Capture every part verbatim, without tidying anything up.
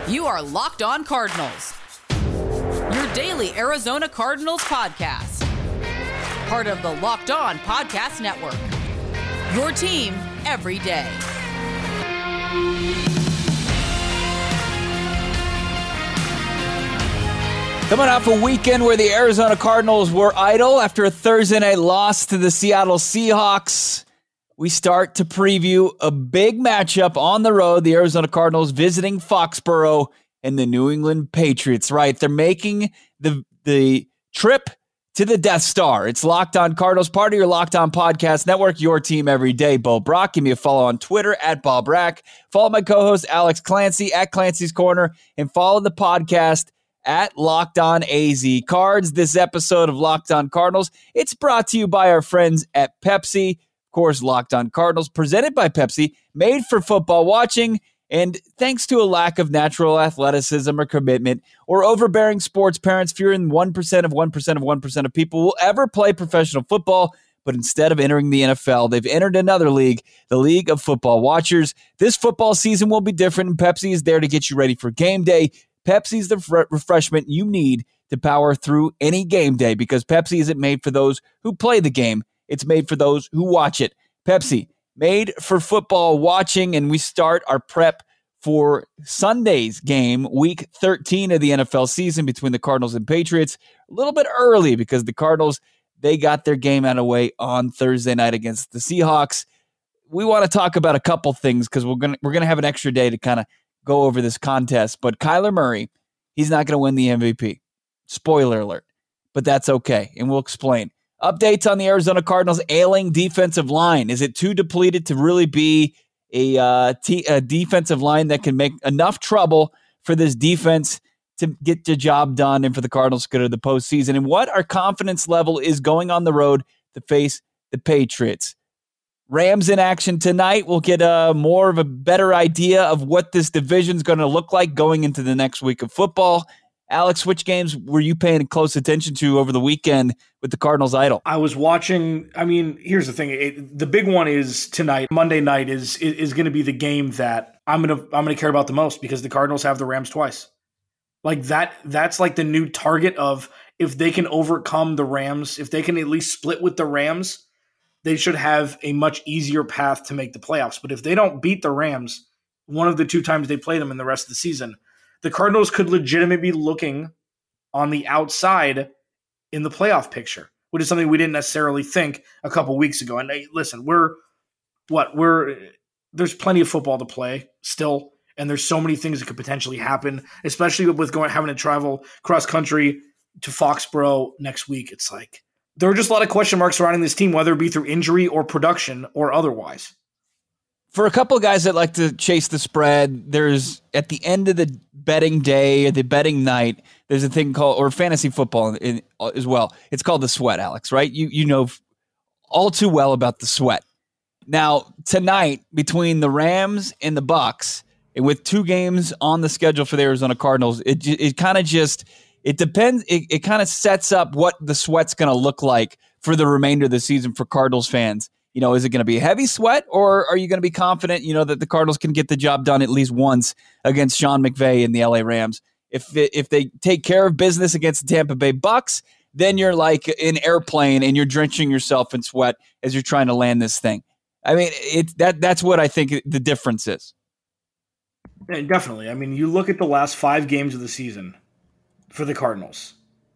You are Locked On Cardinals, your daily Arizona Cardinals podcast. Part of the Locked On Podcast Network, your team every day. Coming off a weekend where the Arizona Cardinals were idle after a Thursday night loss to the Seattle Seahawks, we start to preview a big matchup on the road. The Arizona Cardinals visiting Foxborough and the New England Patriots. Right, they're making the the trip to the Death Star. It's Locked On Cardinals, part of your Locked On Podcast Network, your team every day. Bo Brock, give me a follow on Twitter at Bob Rack. Follow my co-host Alex Clancy at Clancy's Corner, and follow the podcast at Locked On A Z Cards. This episode of Locked On Cardinals, it's brought to you by our friends at Pepsi. Of course, Locked On Cardinals, presented by Pepsi, made for football watching, and thanks to a lack of natural athleticism or commitment or overbearing sports parents, fewer than one percent of one percent of one percent of people will ever play professional football. But instead of entering the N F L, they've entered another league, the League of Football Watchers. This football season will be different, and Pepsi is there to get you ready for game day. Pepsi's the fre- refreshment you need to power through any game day, because Pepsi isn't made for those who play the game. It's made for those who watch it. Pepsi, made for football watching, and we start our prep for Sunday's game, week thirteen of the N F L season between the Cardinals and Patriots, a little bit early because the Cardinals, they got their game out of the way on Thursday night against the Seahawks. We want to talk about a couple things because we're gonna we're gonna have an extra day to kind of go over this contest. But Kyler Murray, he's not going to win the M V P. Spoiler alert. But that's okay, and we'll explain. Updates on the Arizona Cardinals' ailing defensive line. Is it too depleted to really be a, uh, t- a defensive line that can make enough trouble for this defense to get the job done and for the Cardinals to go to the postseason? And what our confidence level is going on the road to face the Patriots? Rams in action tonight. We'll get a more of a better idea of what this division is going to look like going into the next week of football. Alex, which games were you paying close attention to over the weekend with the Cardinals idle? I was watching. I mean, here's the thing. It, the big one is tonight. Monday night is is, is going to be the game that I'm gonna I'm gonna care about the most, because the Cardinals have the Rams twice. Like that. That's like the new target of, if they can overcome the Rams, if they can at least split with the Rams, they should have a much easier path to make the playoffs. But if they don't beat the Rams one of the two times they play them in the rest of the season, the Cardinals could legitimately be looking on the outside in the playoff picture, which is something we didn't necessarily think a couple weeks ago. And hey, listen, we're what we're there's plenty of football to play still, and there's so many things that could potentially happen, especially with going having to travel cross country to Foxborough next week. It's like there are just a lot of question marks surrounding this team, whether it be through injury or production or otherwise. For a couple of guys that like to chase the spread, there's at the end of the betting day or the betting night, there's a thing called, or fantasy football in, in, as well. It's called the sweat, Alex, right? You you know all too well about the sweat. Now, tonight, between the Rams and the Bucs, and with two games on the schedule for the Arizona Cardinals, it it kind of just, it depends, it, it kind of sets up what the sweat's going to look like for the remainder of the season for Cardinals fans. You know, is it going to be a heavy sweat, or are you going to be confident, you know, that the Cardinals can get the job done at least once against Sean McVay and the L A Rams? If it, if they take care of business against the Tampa Bay Bucs, then you're like an airplane and you're drenching yourself in sweat as you're trying to land this thing. I mean, it that that's what I think the difference is. Yeah, definitely. I mean, you look at the last five games of the season for the Cardinals,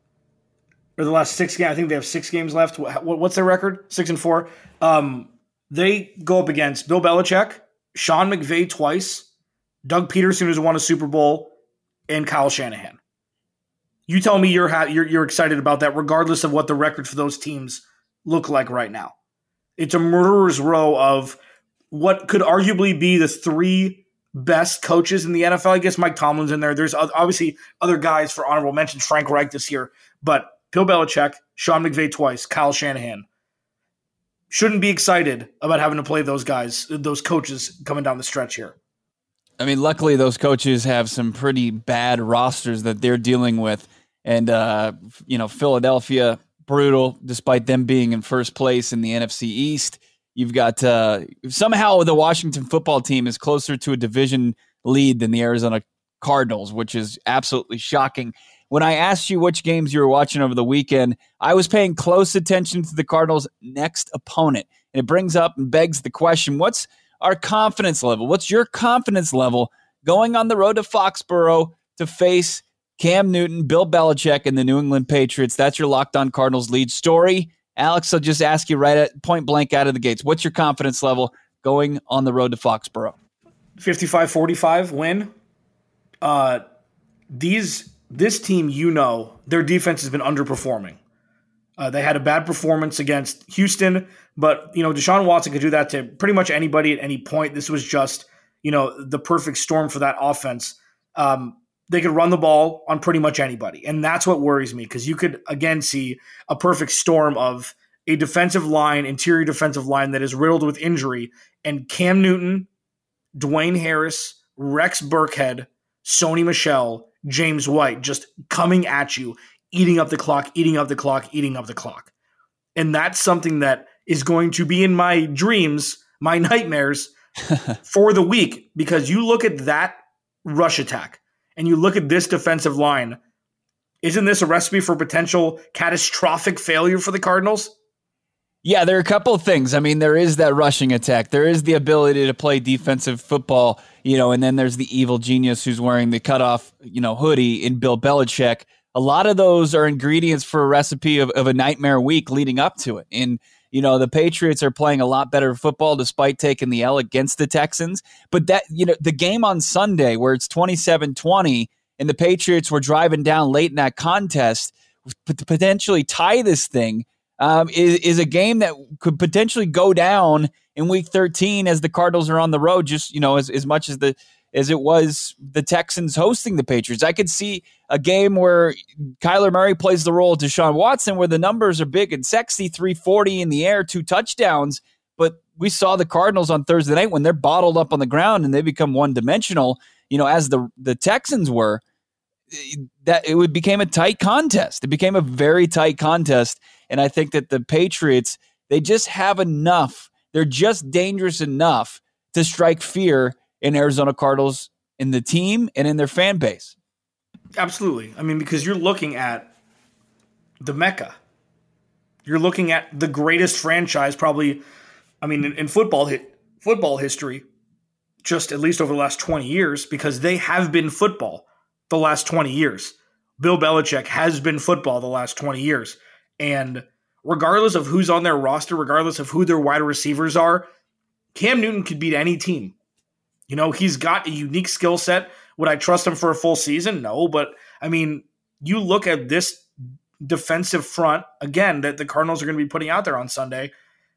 or the last six games. I think they have six games left. What's their record? Six and four. Um, they go up against Bill Belichick, Sean McVay twice, Doug Peterson, who's won a Super Bowl, and Kyle Shanahan. You tell me you're ha- you're you're excited about that, regardless of what the records for those teams look like right now. It's a murderer's row of what could arguably be the three best coaches in the N F L. I guess Mike Tomlin's in there. There's obviously other guys for honorable mentions, Frank Reich this year, but Bill Belichick, Sean McVay twice, Kyle Shanahan. Shouldn't be excited about having to play those guys, those coaches coming down the stretch here. I mean, luckily those coaches have some pretty bad rosters that they're dealing with. And, uh, you know, Philadelphia, brutal, despite them being in first place in the N F C East. You've got uh, somehow the Washington football team is closer to a division lead than the Arizona Cardinals, which is absolutely shocking. When I asked you which games you were watching over the weekend, I was paying close attention to the Cardinals' next opponent. And it brings up and begs the question, what's our confidence level? What's your confidence level going on the road to Foxborough to face Cam Newton, Bill Belichick, and the New England Patriots? That's your Locked On Cardinals lead story. Alex, I'll just ask you right at point blank out of the gates. What's your confidence level going on the road to Foxborough? fifty-five forty-five win. Uh, these this team, you know, their defense has been underperforming. Uh, they had a bad performance against Houston, but you know Deshaun Watson could do that to pretty much anybody at any point. This was just you know the perfect storm for that offense. Um, they could run the ball on pretty much anybody, and that's what worries me because you could again see a perfect storm of a defensive line, interior defensive line that is riddled with injury, and Cam Newton, Dwayne Harris, Rex Burkhead, Sony Michel, James White just coming at you, eating up the clock, eating up the clock, eating up the clock. And that's something that is going to be in my dreams, my nightmares for the week, because you look at that rush attack and you look at this defensive line. Isn't this a recipe for potential catastrophic failure for the Cardinals? Yeah, there are a couple of things. I mean, there is that rushing attack. There is the ability to play defensive football, you know, and then there's the evil genius who's wearing the cutoff, you know, hoodie in Bill Belichick. A lot of those are ingredients for a recipe of, of a nightmare week leading up to it. And, you know, the Patriots are playing a lot better football despite taking the L against the Texans. But that, you know, the game on Sunday where it's twenty-seven twenty and the Patriots were driving down late in that contest to potentially tie this thing, Um, is, is a game that could potentially go down in week thirteen as the Cardinals are on the road, just, you know, as, as much as the as it was the Texans hosting the Patriots. I could see a game where Kyler Murray plays the role of Deshaun Watson, where the numbers are big and sexy, three forty in the air, two touchdowns. But we saw the Cardinals on Thursday night when they're bottled up on the ground and they become one-dimensional, you know, as the the Texans were, that it would became a tight contest. It became a very tight contest. And I think that the Patriots, they just have enough. They're just dangerous enough to strike fear in Arizona Cardinals, in the team, and in their fan base. Absolutely. I mean, because you're looking at the Mecca. You're looking at the greatest franchise probably, I mean, in, in football hit, football history, just at least over the last twenty years, because they have been football the last twenty years. Bill Belichick has been football the last twenty years. And regardless of who's on their roster, regardless of who their wide receivers are, Cam Newton could beat any team. You know, he's got a unique skill set. Would I trust him for a full season? No, but I mean, you look at this defensive front, again, that the Cardinals are going to be putting out there on Sunday.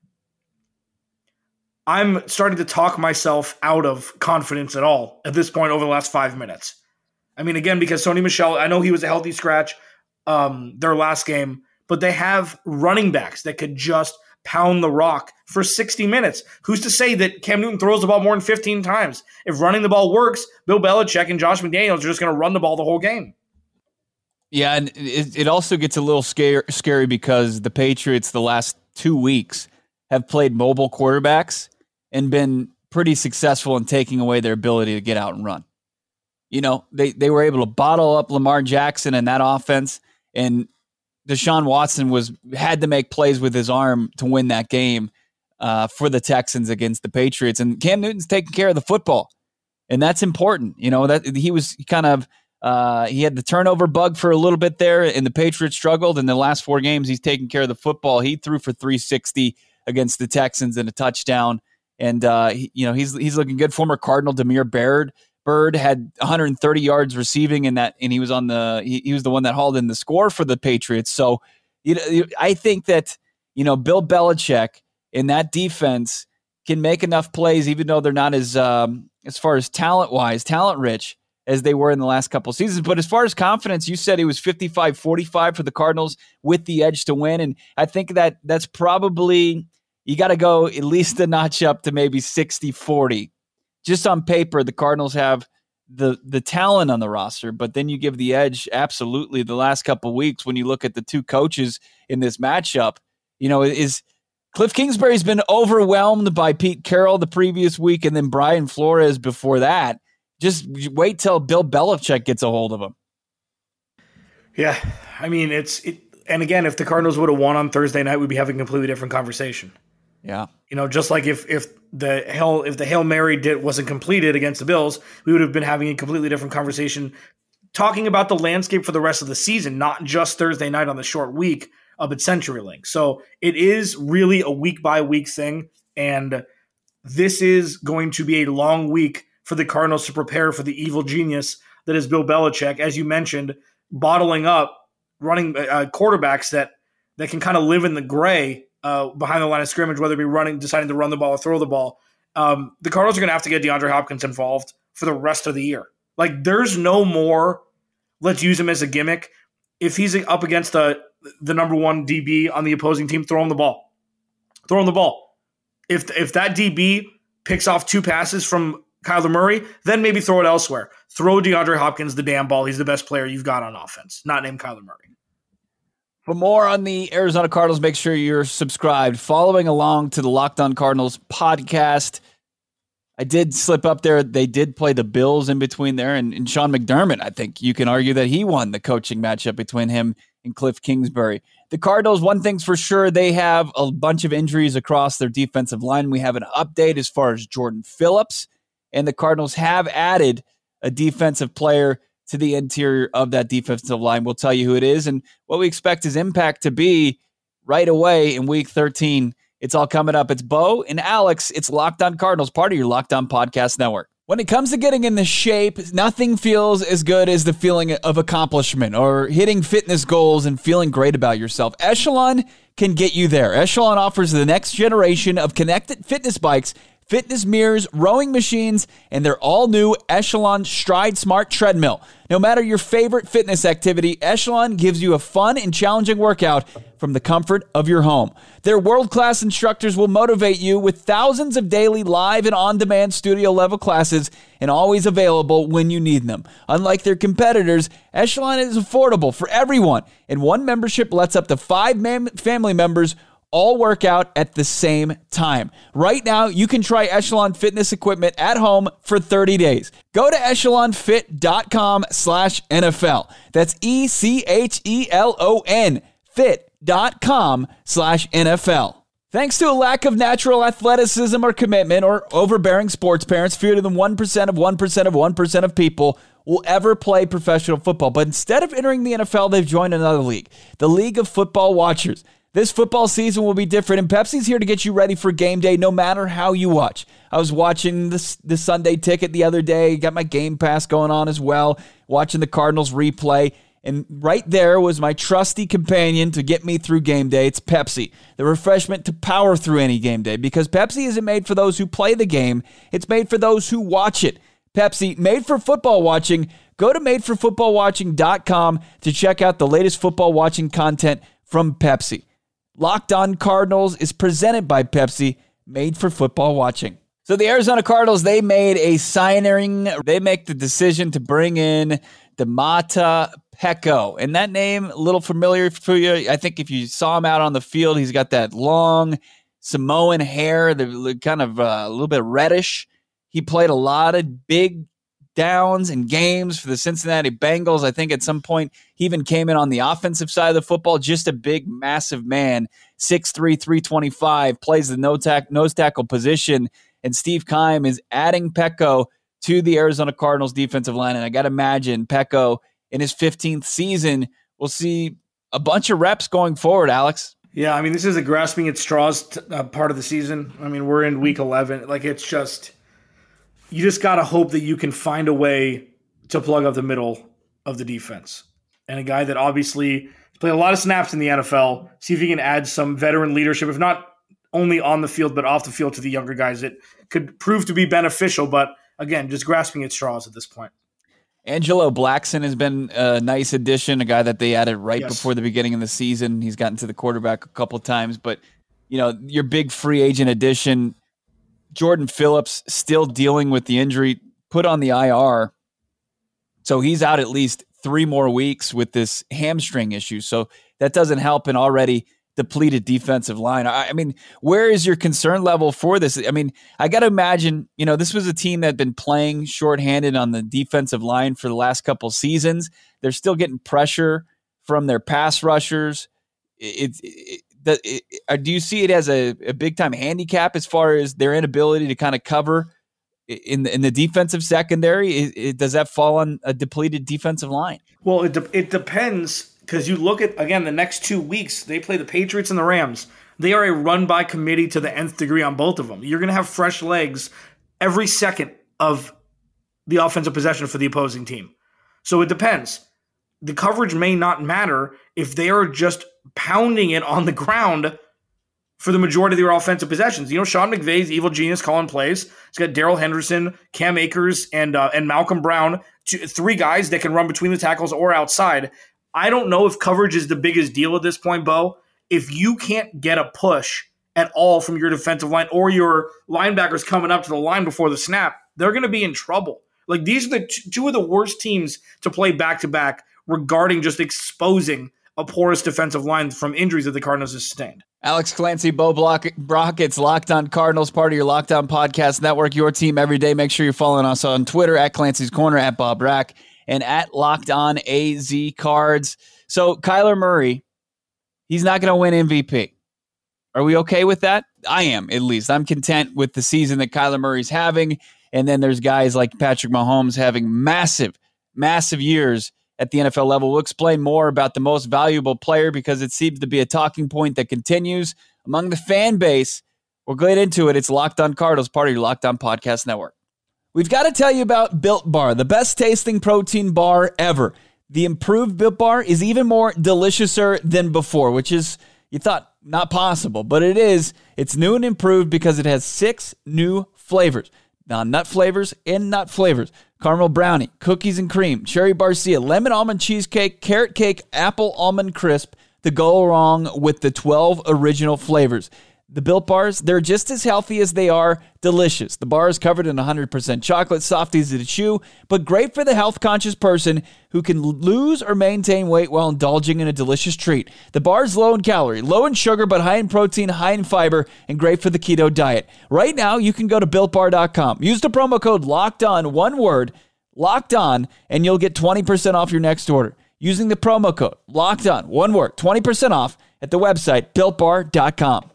I'm starting to talk myself out of confidence at all at this point over the last five minutes. I mean, again, because Sony Michel, I know he was a healthy scratch um, their last game, but they have running backs that could just pound the rock for sixty minutes. Who's to say that Cam Newton throws the ball more than fifteen times? If running the ball works, Bill Belichick and Josh McDaniels are just going to run the ball the whole game. Yeah, and it, it also gets a little scare, scary because the Patriots the last two weeks have played mobile quarterbacks and been pretty successful in taking away their ability to get out and run. You know, they, they were able to bottle up Lamar Jackson and that offense, and Deshaun Watson was had to make plays with his arm to win that game uh, for the Texans against the Patriots. And Cam Newton's taking care of the football, and that's important. You know, that he was kind of uh, he had the turnover bug for a little bit there, and the Patriots struggled. In the last four games, he's taking care of the football. He threw for three sixty against the Texans and a touchdown, and uh, he, you know he's he's looking good. Former Cardinal Damiere Byrd. Bird had one hundred thirty yards receiving in that, and he was on the he, he was the one that hauled in the score for the Patriots. So, you know, I think that you know Bill Belichick in that defense can make enough plays, even though they're not as um, as far as talent wise, talent rich as they were in the last couple of seasons. But as far as confidence, you said it was fifty-five forty-five for the Cardinals with the edge to win, and I think that that's probably you got to go at least a notch up to maybe sixty forty. Just on paper, the Cardinals have the the talent on the roster, but then you give the edge absolutely the last couple of weeks when you look at the two coaches in this matchup. You know, is Cliff Kingsbury's been overwhelmed by Pete Carroll the previous week and then Brian Flores before that. Just wait till Bill Belichick gets a hold of him. Yeah, I mean, it's it, and again, if the Cardinals would have won on Thursday night, we'd be having a completely different conversation. Yeah, you know, just like if if the Hail if the Hail Mary did wasn't completed against the Bills, we would have been having a completely different conversation, talking about the landscape for the rest of the season, not just Thursday night on the short week of at CenturyLink. So it is really a week by week thing, and this is going to be a long week for the Cardinals to prepare for the evil genius that is Bill Belichick, as you mentioned, bottling up running uh, quarterbacks that that can kind of live in the gray uh, behind the line of scrimmage, whether it be running, deciding to run the ball or throw the ball. Um, the Cardinals are going to have to get DeAndre Hopkins involved for the rest of the year. Like, there's no more, let's use him as a gimmick. If he's up against the the number one D B on the opposing team, throw him the ball. Throw him the ball. If if that D B picks off two passes from Kyler Murray, then maybe throw it elsewhere. Throw DeAndre Hopkins the damn ball. He's the best player you've got on offense, not named Kyler Murray. For more on the Arizona Cardinals, make sure you're subscribed, following along to the Locked On Cardinals podcast. I did slip up there. They did play the Bills in between there, and, and Sean McDermott, I think you can argue that he won the coaching matchup between him and Cliff Kingsbury. The Cardinals, one thing's for sure, they have a bunch of injuries across their defensive line. We have an update as far as Jordan Phillips, and the Cardinals have added a defensive player to the interior of that defensive line. We'll tell you who it is and what we expect his impact to be right away in week thirteen. It's all coming up. It's Bo and Alex. It's Locked On Cardinals, part of your Locked On Podcast Network. When it comes to getting in the shape, nothing feels as good as the feeling of accomplishment or hitting fitness goals and feeling great about yourself. Echelon can get you there. Echelon offers the next generation of connected fitness bikes, fitness mirrors, rowing machines, and their all-new Echelon Stride Smart Treadmill. No matter your favorite fitness activity, Echelon gives you a fun and challenging workout from the comfort of your home. Their world-class instructors will motivate you with thousands of daily live and on-demand studio-level classes and always available when you need them. Unlike their competitors, Echelon is affordable for everyone, and one membership lets up to five mem- family members all work out at the same time. Right now, you can try Echelon fitness equipment at home for thirty days. Go to echelonfit.com slash NFL. That's E C H E L O N fit.com slash NFL. Thanks to a lack of natural athleticism or commitment or overbearing sports parents, fewer than one percent of one percent of one percent of people will ever play professional football. But instead of entering the N F L, they've joined another league, the League of Football Watchers. This football season will be different, and Pepsi's here to get you ready for game day no matter how you watch. I was watching the, the Sunday Ticket the other day, got my Game Pass going on as well, watching the Cardinals replay, and right there was my trusty companion to get me through game day. It's Pepsi, the refreshment to power through any game day, because Pepsi isn't made for those who play the game, it's made for those who watch it. Pepsi, made for football watching. Go to made for football watching dot com to check out the latest football watching content from Pepsi. Locked On Cardinals is presented by Pepsi, made for football watching. So the Arizona Cardinals, they made a signing. They make the decision to bring in Domata Peko. And that name, a little familiar for you. I think if you saw him out on the field, he's got that long Samoan hair, the kind of uh, a little bit reddish. He played a lot of big downs and games for the Cincinnati Bengals. I think at some point he even came in on the offensive side of the football. Just a big, massive man, six three, three twenty-five, plays the nose, tack, nose tackle position. And Steve Keim is adding Peko to the Arizona Cardinals defensive line. And I got to imagine Peko in his fifteenth season will see a bunch of reps going forward, Alex. Yeah, I mean, this is a grasping at straws t- uh, part of the season. I mean, we're in week eleven. Like, it's just... You just got to hope that you can find a way to plug up the middle of the defense. And a guy that obviously played a lot of snaps in the N F L, see if he can add some veteran leadership, if not only on the field, but off the field to the younger guys. It could prove to be beneficial, but again, just grasping at straws at this point. Angelo Blackson has been a nice addition, a guy that they added right yes. before the beginning of the season. He's gotten to the quarterback a couple of times, but you know, your big free agent addition, Jordan Phillips, still dealing with the injury, put on the I R. So he's out at least three more weeks with this hamstring issue. So that doesn't help an already depleted defensive line. I, I mean, where is your concern level for this? I mean, I got to imagine, you know, this was a team that had been playing shorthanded on the defensive line for the last couple seasons. They're still getting pressure from their pass rushers. It, it, it, it, it, do you see it as a, a big time handicap as far as their inability to kind of cover in the, in the defensive secondary? It, it, does that fall on a depleted defensive line? Well, it de- it depends, because you look at, again, the next two weeks, they play the Patriots and the Rams. They are a run-by committee to the nth degree on both of them. You're going to have fresh legs every second of the offensive possession for the opposing team. So it depends. The coverage may not matter if they are just pounding it on the ground for the majority of their offensive possessions. You know, Sean McVay's evil genius calling plays. He's got Darrell Henderson, Cam Akers, and uh, and Malcolm Brown, two, three guys that can run between the tackles or outside. I don't know if coverage is the biggest deal at this point, Bo. If you can't get a push at all from your defensive line or your linebackers coming up to the line before the snap, they're going to be in trouble. Like, these are the t- two of the worst teams to play back-to-back regarding just exposing a porous defensive line from injuries that the Cardinals have sustained. Alex Clancy, Bo Brockett's Locked On Cardinals, part of your Locked On Podcast Network, your team every day. Make sure you're following us on Twitter, at Clancy's Corner, at Bob Rack, and at Locked On A Z Cards. So Kyler Murray, he's not going to win M V P. Are we okay with that? I am, at least. I'm content with the season that Kyler Murray's having. And then there's guys like Patrick Mahomes having massive, massive years at the N F L level. We'll explain more about the most valuable player because it seems to be a talking point that continues among the fan base. We'll get into it. It's Locked On Cardinals, part of your Locked On Podcast Network. We've got to tell you about Built Bar, the best tasting protein bar ever. The improved Built Bar is even more deliciouser than before, which is, you thought, not possible, but it is. It's new and improved because it has six new flavors. Non-nut flavors and nut flavors. Caramel brownie, cookies and cream, cherry barcia, lemon almond cheesecake, carrot cake, apple almond crisp to go along with the twelve original flavors. The Built Bars, they're just as healthy as they are delicious. The bar is covered in one hundred percent chocolate, soft, easy to chew, but great for the health-conscious person who can lose or maintain weight while indulging in a delicious treat. The bar is low in calorie, low in sugar, but high in protein, high in fiber, and great for the keto diet. Right now, you can go to built bar dot com. Use the promo code LOCKEDON, one word, Locked On, and you'll get twenty percent off your next order. Using the promo code LOCKEDON, one word, twenty percent off at the website built bar dot com.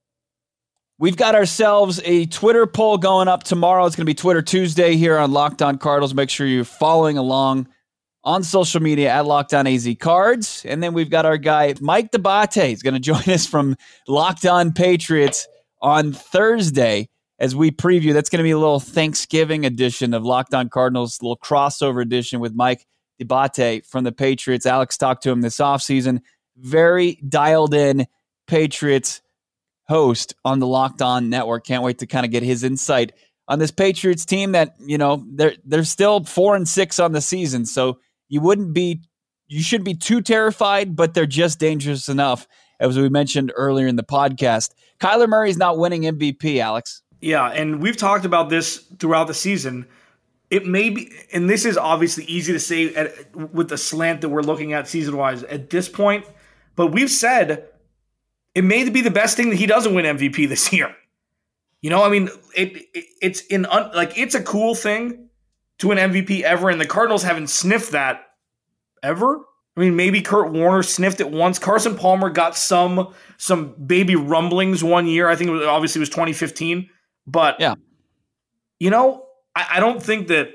We've got ourselves a Twitter poll going up tomorrow. It's going to be Twitter Tuesday here on Locked On Cardinals. Make sure you're following along on social media at Locked On A Z Cards. And then we've got our guy, Mike D'Abate. He's going to join us from Locked On Patriots on Thursday as we preview. That's going to be a little Thanksgiving edition of Locked On Cardinals, a little crossover edition with Mike D'Abate from the Patriots. Alex talked to him this offseason. Very dialed in Patriots host on the Locked On Network. Can't wait to kind of get his insight on this Patriots team that, you know, they're they're still four and six on the season. So you wouldn't be, you shouldn't be too terrified, but they're just dangerous enough, as we mentioned earlier in the podcast. Kyler Murray's not winning M V P, Alex. Yeah, and we've talked about this throughout the season. It may be, and this is obviously easy to say at, with the slant that we're looking at season-wise at this point, but we've said it may be the best thing that he doesn't win M V P this year. You know, I mean, it, it it's in un, like it's a cool thing to win M V P ever, and the Cardinals haven't sniffed that ever. I mean, maybe Kurt Warner sniffed it once. Carson Palmer got some some baby rumblings one year. I think it was, obviously it was twenty fifteen, but yeah, you know, I, I don't think that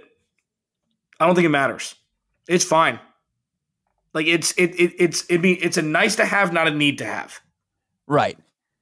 I don't think it matters. It's fine. Like it's it it it's it be it's a nice to have, not a need to have. Right.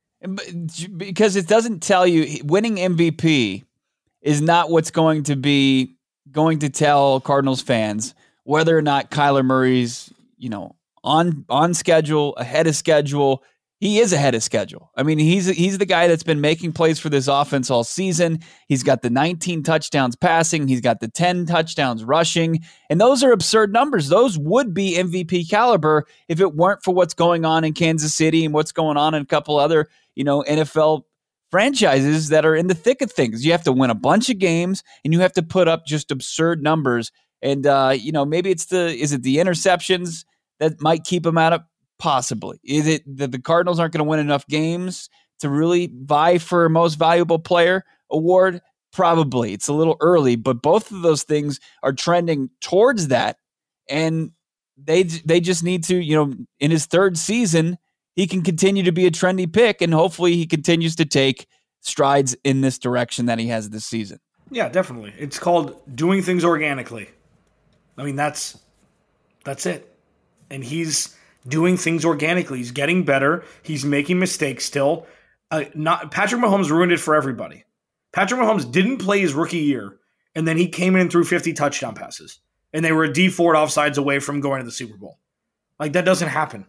Because it doesn't tell you, winning M V P is not what's going to be going to tell Cardinals fans whether or not Kyler Murray's, you know, on on schedule, ahead of schedule. He is ahead of schedule. I mean, he's he's the guy that's been making plays for this offense all season. He's got the nineteen touchdowns passing. He's got the ten touchdowns rushing. And those are absurd numbers. Those would be M V P caliber if it weren't for what's going on in Kansas City and what's going on in a couple other, you know, N F L franchises that are in the thick of things. You have to win a bunch of games and you have to put up just absurd numbers. And, uh, you know, maybe it's the, is it the interceptions that might keep him out of Possibly. Is it that the Cardinals aren't going to win enough games to really vie for most valuable player award? Probably. It's a little early, but both of those things are trending towards that. And they they just need to, you know, in his third season, he can continue to be a trendy pick, and hopefully he continues to take strides in this direction that he has this season. Yeah, definitely. It's called doing things organically. I mean, that's that's it. And he's doing things organically. He's getting better. He's making mistakes still. Uh, not Patrick Mahomes ruined it for everybody. Patrick Mahomes didn't play his rookie year, and then he came in and threw fifty touchdown passes. And they were a D Ford offsides away from going to the Super Bowl. Like, that doesn't happen.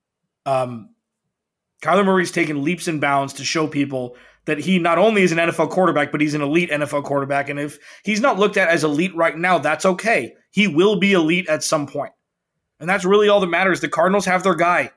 Um, Kyler Murray's taken leaps and bounds to show people that he not only is an N F L quarterback, but he's an elite N F L quarterback. And if he's not looked at as elite right now, that's okay. He will be elite at some point. And that's really all that matters. The Cardinals have their guy.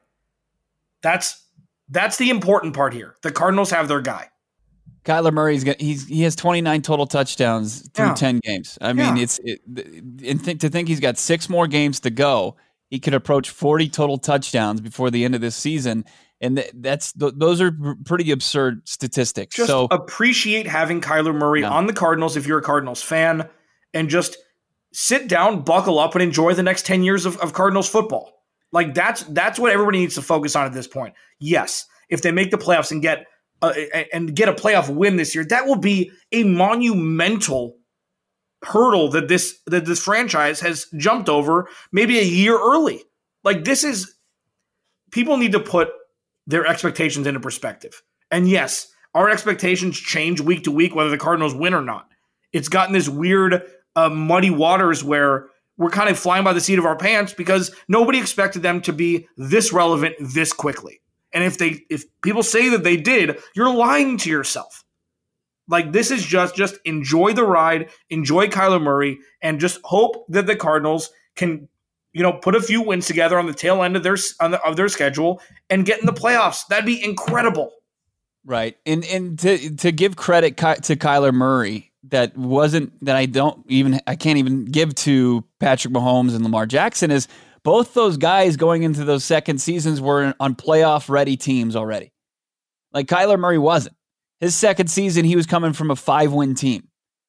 That's that's the important part here. The Cardinals have their guy. Kyler Murray's got he's he has twenty-nine total touchdowns through yeah. ten games. I mean, yeah. it's it, and th- to think he's got six more games to go. He could approach forty total touchdowns before the end of this season, and th- that's th- those are pretty absurd statistics. Just so appreciate having Kyler Murray yeah. on the Cardinals if you're a Cardinals fan, and just sit down, buckle up, and enjoy the next ten years of, of Cardinals football. Like, that's that's what everybody needs to focus on at this point. Yes, if they make the playoffs and get uh, and get a playoff win this year, that will be a monumental hurdle that this that this franchise has jumped over maybe a year early. Like, this is people need to put their expectations into perspective. And yes, our expectations change week to week whether the Cardinals win or not. It's gotten this weird Uh, muddy waters where we're kind of flying by the seat of our pants because nobody expected them to be this relevant this quickly. And if they, if people say that they did, you're lying to yourself. Like, this is just, just enjoy the ride, enjoy Kyler Murray, and just hope that the Cardinals can, you know, put a few wins together on the tail end of their on the, of their schedule and get in the playoffs. That'd be incredible. Right, and and to to give credit to Kyler Murray. That wasn't that I don't even I can't even give to Patrick Mahomes and Lamar Jackson is both those guys going into those second seasons were on playoff ready teams already. Like, Kyler Murray wasn't. His second season, he was coming from a five win team.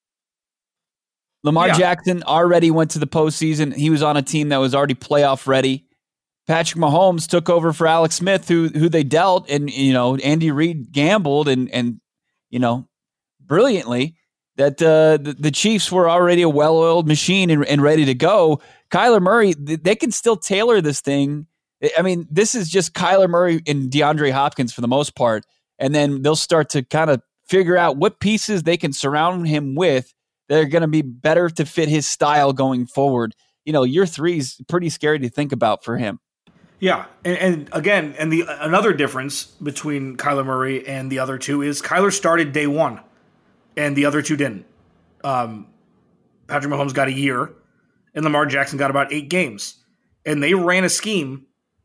Lamar yeah. Jackson already went to the postseason. He was on a team that was already playoff ready. Patrick Mahomes took over for Alex Smith, who who they dealt, and you know Andy Reid gambled and and you know brilliantly. That uh, the, the Chiefs were already a well-oiled machine and, and ready to go. Kyler Murray, they can still tailor this thing. I mean, this is just Kyler Murray and DeAndre Hopkins for the most part, and then they'll start to kind of figure out what pieces they can surround him with that are going to be better to fit his style going forward. You know, year three is pretty scary to think about for him. Yeah, and, and again, and the another difference between Kyler Murray and the other two is Kyler started day one. And the other two didn't. Um, Patrick Mahomes got a year, and Lamar Jackson got about eight games. And they ran a scheme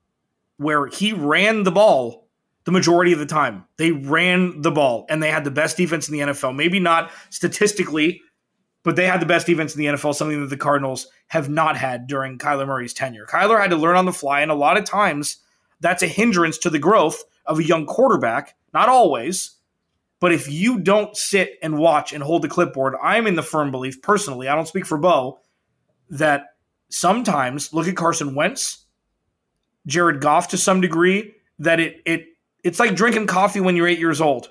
where he ran the ball the majority of the time. They ran the ball, and they had the best defense in the N F L. Maybe not statistically, but they had the best defense in the N F L, something that the Cardinals have not had during Kyler Murray's tenure. Kyler had to learn on the fly, and a lot of times that's a hindrance to the growth of a young quarterback. Not always. But if you don't sit and watch and hold the clipboard, I'm in the firm belief, personally, I don't speak for Bo, that sometimes, look at Carson Wentz, Jared Goff to some degree, that it it it's like drinking coffee when you're eight years old.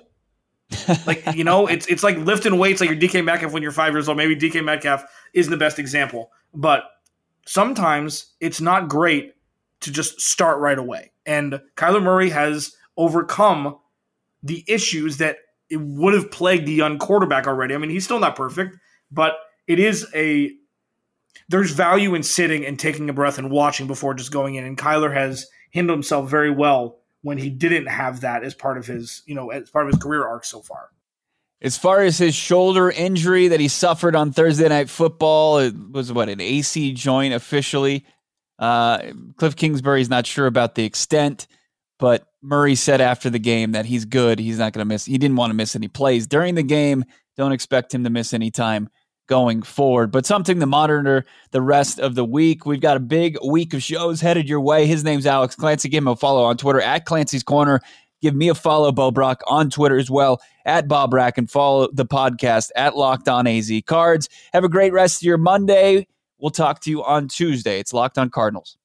Like, you know, it's it's like lifting weights like your D K Metcalf when you're five years old. Maybe D K Metcalf isn't the best example. But sometimes it's not great to just start right away. And Kyler Murray has overcome the issues that it would have plagued the young quarterback already. I mean, he's still not perfect, but it is a – there's value in sitting and taking a breath and watching before just going in. And Kyler has handled himself very well when he didn't have that as part of his, you know, as part of his career arc so far. As far as his shoulder injury that he suffered on Thursday Night Football, it was what, an A C joint officially. Uh, Cliff Kingsbury's not sure about the extent, but Murray said after the game that he's good. He's not going to miss. He didn't want to miss any plays during the game. Don't expect him to miss any time going forward, but something to monitor the rest of the week. We've got a big week of shows headed your way. His name's Alex Clancy. Give him a follow on Twitter at Clancy's Corner. Give me a follow, Bo Brock, on Twitter as well, at Bob Rack, and follow the podcast at Locked On A Z Cards. Have a great rest of your Monday. We'll talk to you on Tuesday. It's Locked On Cardinals.